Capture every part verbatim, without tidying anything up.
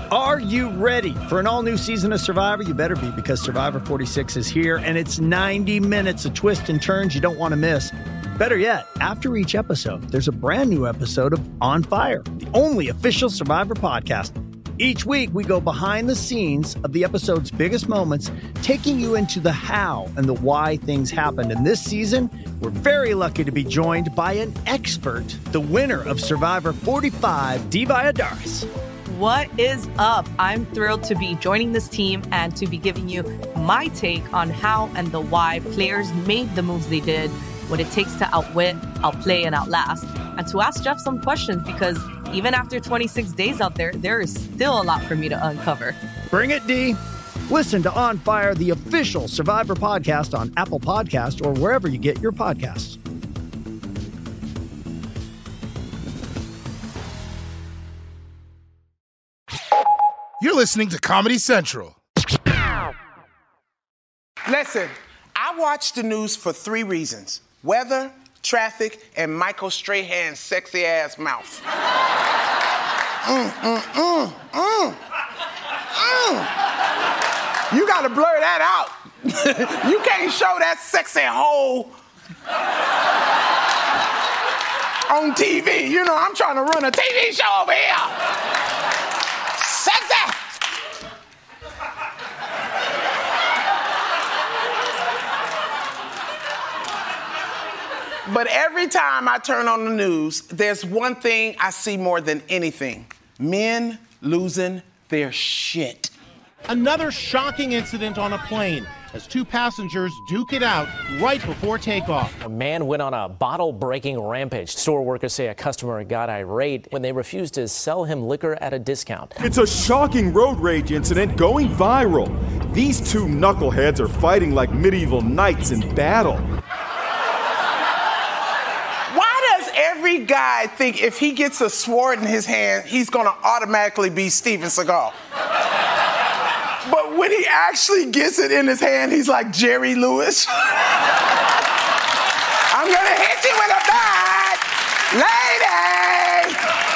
Are you ready for an all-new season of Survivor? You better be, because Survivor forty-six is here, and it's ninety minutes of twists and turns you don't want to miss. Better yet, after each episode, there's a brand new episode of On Fire, the only official Survivor podcast. Each week, we go behind the scenes of the episode's biggest moments, taking you into the how and the why things happened. And this season, we're very lucky to be joined by an expert, the winner of Survivor forty-five, Dee Valladares. What is up? I'm thrilled to be joining this team and to be giving you my take on how and the why players made the moves they did, what it takes to outwit, outplay, and outlast, and to ask Jeff some questions, because even after twenty-six days out there, there is still a lot for me to uncover. Bring it, D. Listen to On Fire, the official Survivor podcast, on Apple Podcasts or wherever you get your podcasts. You're listening to Comedy Central. Listen, I watch the news for three reasons: weather, traffic, and Michael Strahan's sexy ass mouth. mm, mm, mm, mm, mm. You gotta blur that out. You can't show that sexy hole on T V. You know, I'm trying to run a T V show over here. Sexy! But every time I turn on the news, there's one thing I see more than anything: men losing their shit. Another shocking incident on a plane as two passengers duke it out right before takeoff. A man went on a bottle-breaking rampage. Store workers say a customer got irate when they refused to sell him liquor at a discount. It's a shocking road rage incident going viral. These two knuckleheads are fighting like medieval knights in battle. Why does every guy think if he gets a sword in his hand, he's gonna automatically be Steven Seagal? But when he actually gets it in his hand, he's like Jerry Lewis. I'm gonna hit you with a bat, lady!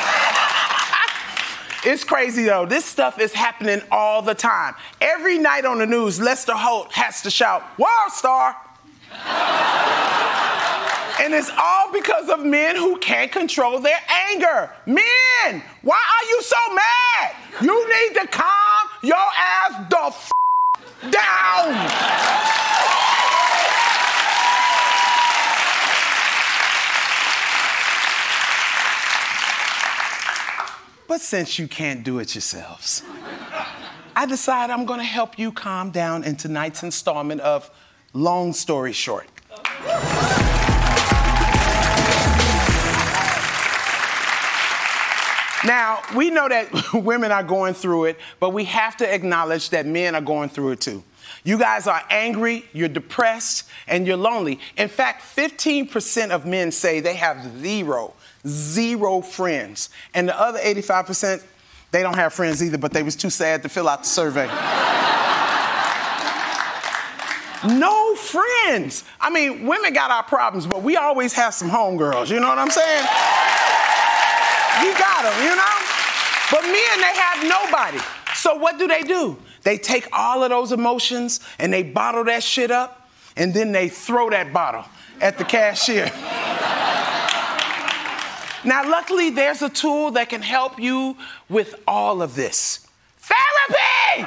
It's crazy though. This stuff is happening all the time. Every night on the news, Lester Holt has to shout, "World Star!" And it's all because of men who can't control their anger. Men, why are you so mad? You need to calm your ass the f*** down. But since you can't do it yourselves, I decide I'm gonna help you calm down in tonight's installment of Long Story Short. Now, we know that women are going through it, but we have to acknowledge that men are going through it too. You guys are angry, you're depressed, and you're lonely. In fact, fifteen percent of men say they have zero, zero friends. And the other eighty-five percent, they don't have friends either, but they was too sad to fill out the survey. No friends. I mean, women got our problems, but we always have some homegirls, you know what I'm saying? You got them, you know? But men, they have nobody. So what do they do? They take all of those emotions and they bottle that shit up, and then they throw that bottle at the cashier. Now, luckily, there's a tool that can help you with all of this. Therapy!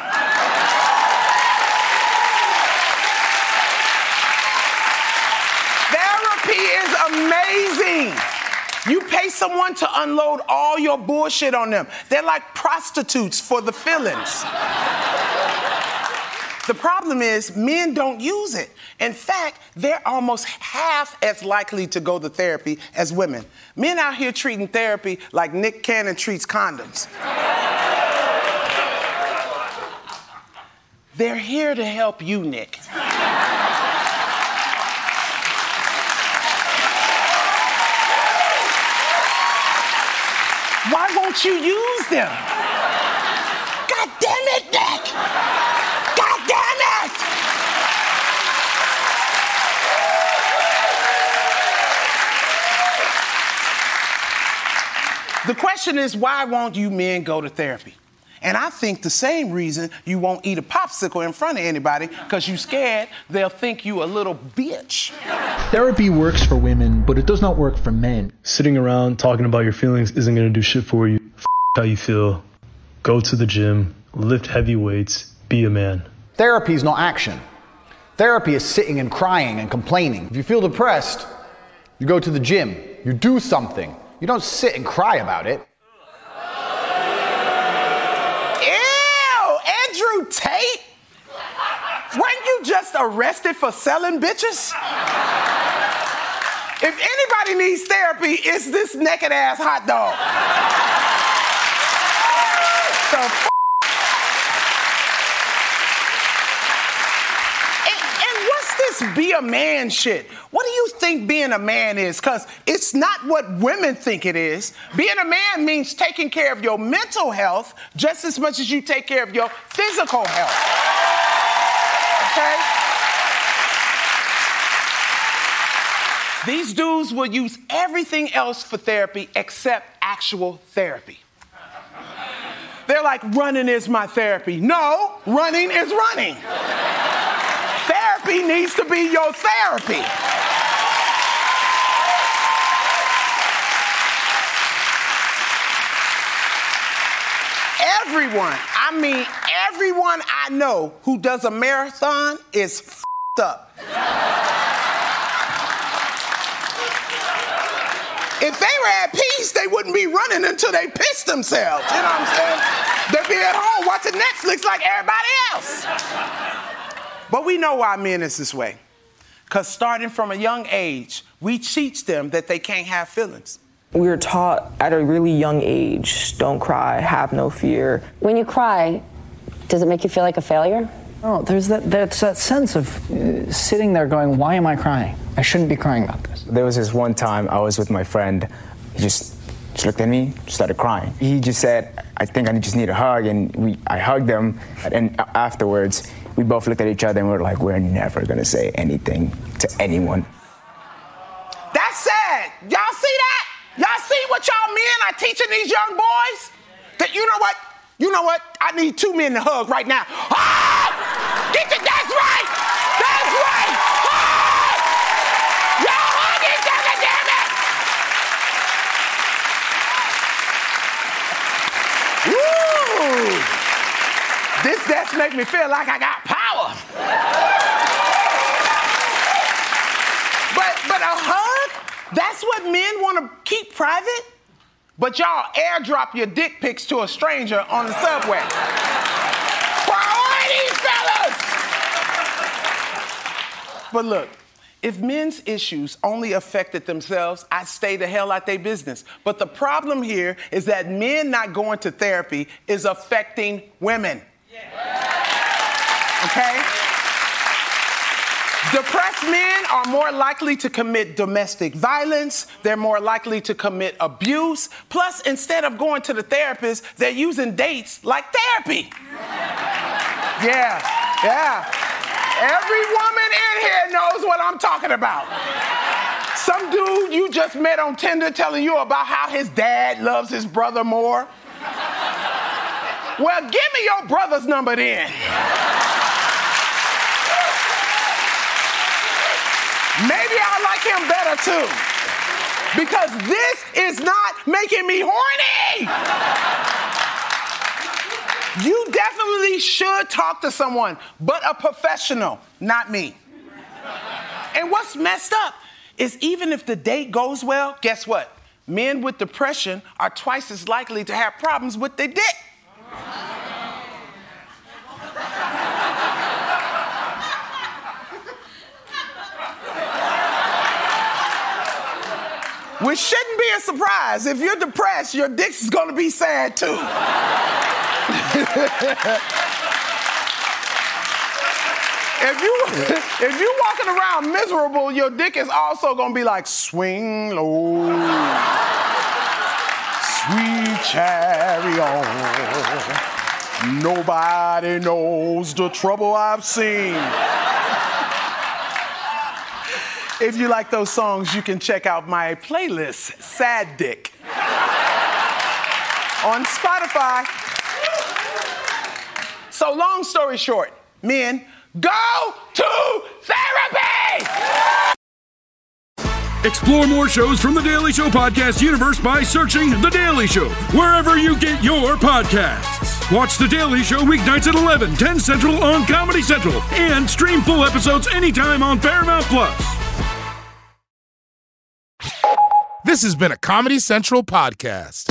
Therapy is amazing. You pay someone to unload all your bullshit on them. They're like prostitutes for the feelings. The problem is men don't use it. In fact, they're almost half as likely to go to therapy as women. Men out here treating therapy like Nick Cannon treats condoms. They're here to help you, Nick. Why won't you use them? God damn it, Nick! God damn it! The question is, why won't you men go to therapy? And I think the same reason you won't eat a popsicle in front of anybody, because you're scared they'll think you a little bitch. Therapy works for women, but it does not work for men. Sitting around talking about your feelings isn't going to do shit for you. F*** how you feel. Go to the gym, lift heavy weights, be a man. Therapy is not action. Therapy is sitting and crying and complaining. If you feel depressed, you go to the gym, you do something. You don't sit and cry about it. Andrew Tate? Weren't you just arrested for selling bitches? If anybody needs therapy, it's this naked ass hot dog. The f- and, and what's this be a man shit? What do you think being a man is? Because it's not what women think it is. Being a man means taking care of your mental health just as much as you take care of your physical health. Okay? These dudes will use everything else for therapy except actual therapy. They're like, running is my therapy. No, running is running. Therapy needs to be your therapy. Everyone, I mean everyone I know who does a marathon is f***ed up. If they were at peace, they wouldn't be running until they pissed themselves. You know what I'm saying? They'd be at home watching Netflix like everybody else. But we know why men is this way. Because starting from a young age, we teach them that they can't have feelings. We were taught at a really young age, don't cry, have no fear. When you cry, does it make you feel like a failure? Oh, there's that, that's that sense of uh, sitting there going, why am I crying? I shouldn't be crying about this. There was this one time I was with my friend. He just, just looked at me, started crying. He just said, I think I just need a hug, and we, I hugged him, and afterwards, we both looked at each other and we were like, we're never gonna say anything to anyone. That's sad. Y'all see that? Y'all see what y'all men are teaching these young boys? That you know what? You know what? I need two men to hug right now. Ah! Get your, that's right! That's right! Ah! Y'all hug each other, damn it! Woo! This desk make me feel like I got power. But but a hug, that's what men want to keep private. But y'all airdrop your dick pics to a stranger on the subway. Priorities, fellas! But look, if men's issues only affected themselves, I'd stay the hell out their business. But the problem here is that men not going to therapy is affecting women. Okay? Depressed men are more likely to commit domestic violence. They're more likely to commit abuse. Plus, instead of going to the therapist, they're using dates like therapy. Yeah, yeah. Every woman in here knows what I'm talking about. Some dude you just met on Tinder telling you about how his dad loves his brother more. Well, give me your brother's number then. Maybe I like him better too. Because this is not making me horny. You definitely should talk to someone, but a professional, not me. And what's messed up is even if the date goes well, guess what? Men with depression are twice as likely to have problems with their dick. Which shouldn't be a surprise. If you're depressed, your dick is gonna be sad too. If you if you walking around miserable, your dick is also gonna be like, swing low, sweet chariot. Nobody knows the trouble I've seen. If you like those songs, you can check out my playlist, Sad Dick, on Spotify. So long story short, men, go to therapy! Explore more shows from The Daily Show podcast universe by searching The Daily Show wherever you get your podcasts. Watch The Daily Show weeknights at eleven, ten Central on Comedy Central and stream full episodes anytime on Paramount Plus. This has been a Comedy Central podcast.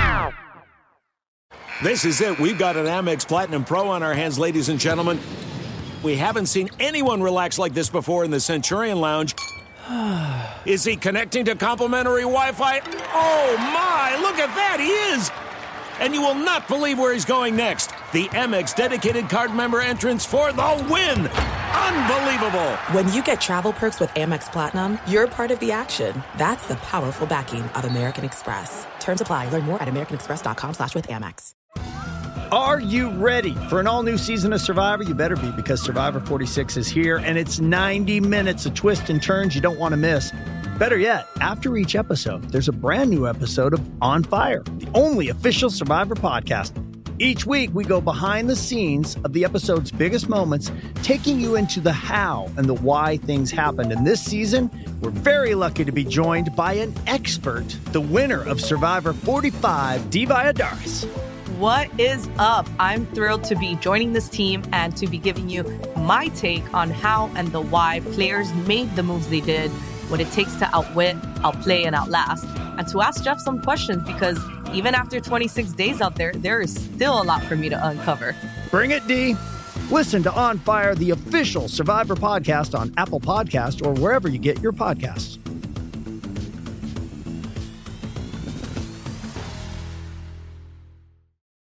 This is it. We've got an Amex Platinum Pro on our hands, ladies and gentlemen. We haven't seen anyone relax like this before in the Centurion Lounge. Is he connecting to complimentary Wi-Fi? Oh, my. Look at that. He is. And you will not believe where he's going next. The Amex dedicated card member entrance for the win. Unbelievable. When you get travel perks with Amex Platinum, you're part of the action. That's the powerful backing of American Express. Terms apply. Learn more at americanexpress.com slash with Amex. Are you ready for an all-new season of Survivor? You better be, because Survivor forty-six is here, and it's ninety minutes of twists and turns you don't want to miss. Better yet, after each episode, there's a brand new episode of On Fire, the only official Survivor podcast. Each week, we go behind the scenes of the episode's biggest moments, taking you into the how and the why things happened. And this season, we're very lucky to be joined by an expert, the winner of Survivor forty-five, Dee Valladares. What is up? I'm thrilled to be joining this team and to be giving you my take on how and the why players made the moves they did, what it takes to outwit, outplay, and outlast, and to ask Jeff some questions, because even after twenty-six days out there, there is still a lot for me to uncover. Bring it, D. Listen to On Fire, the official Survivor podcast on Apple Podcast or wherever you get your podcasts.